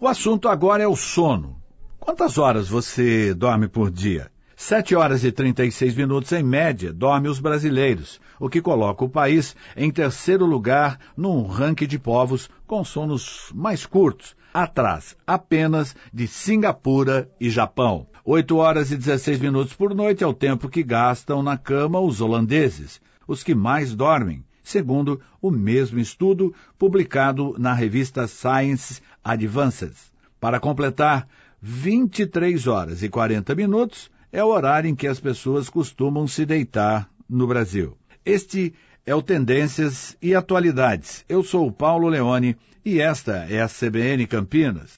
O assunto agora é o sono. Quantas horas você dorme por dia? 7 horas e 36 minutos em média dormem os brasileiros, o que coloca o país em terceiro lugar num ranking de povos com sonos mais curtos, atrás apenas de Singapura e Japão. 8 horas e 16 minutos por noite é o tempo que gastam na cama os holandeses, os que mais dormem, segundo o mesmo estudo publicado na revista Science Advances. Para completar, 23 horas e 40 minutos é o horário em que as pessoas costumam se deitar no Brasil. Este é o Tendências e Atualidades. Eu sou o Paulo Leone e esta é a CBN Campinas.